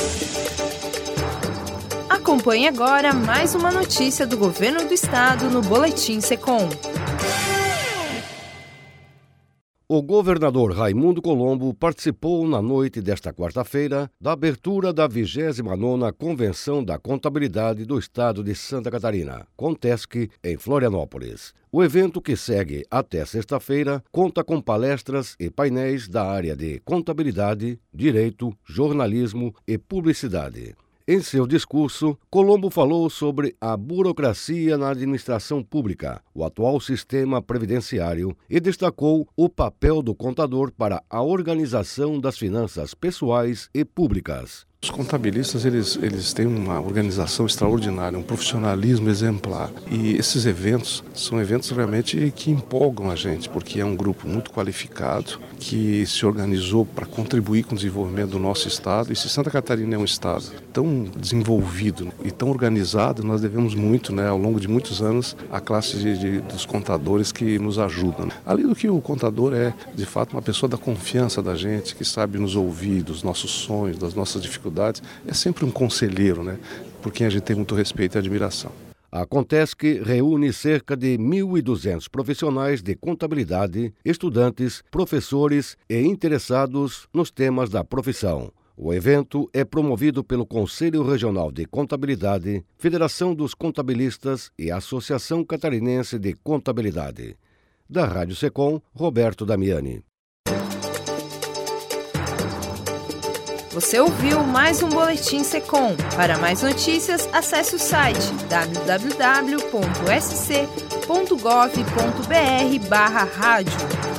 Acompanhe agora mais uma notícia do Governo do Estado no Boletim Secom. O governador Raimundo Colombo participou na noite desta quarta-feira da abertura da 29ª Convenção da Contabilidade do Estado de Santa Catarina, Contesc, em Florianópolis. O evento, que segue até sexta-feira, conta com palestras e painéis da área de contabilidade, direito, jornalismo e publicidade. Em seu discurso, Colombo falou sobre a burocracia na administração pública, o atual sistema previdenciário, e destacou o papel do contador para a organização das finanças pessoais e públicas. Os contabilistas, eles têm uma organização extraordinária, um profissionalismo exemplar. E esses eventos são eventos realmente que empolgam a gente, porque é um grupo muito qualificado, que se organizou para contribuir com o desenvolvimento do nosso estado. E se Santa Catarina é um estado tão desenvolvido e tão organizado, nós devemos muito, ao longo de muitos anos, à classe dos contadores que nos ajudam. Além do que o contador é, de fato, uma pessoa da confiança da gente, que sabe nos ouvir dos nossos sonhos, das nossas dificuldades. É sempre um conselheiro, por quem a gente tem muito respeito e admiração. A Contesc reúne cerca de 1.200 profissionais de contabilidade, estudantes, professores e interessados nos temas da profissão. O evento é promovido pelo Conselho Regional de Contabilidade, Federação dos Contabilistas e Associação Catarinense de Contabilidade. Da Rádio Secom, Roberto Damiani. Você ouviu mais um Boletim Secom. Para mais notícias, acesse o site www.sc.gov.br/rádio.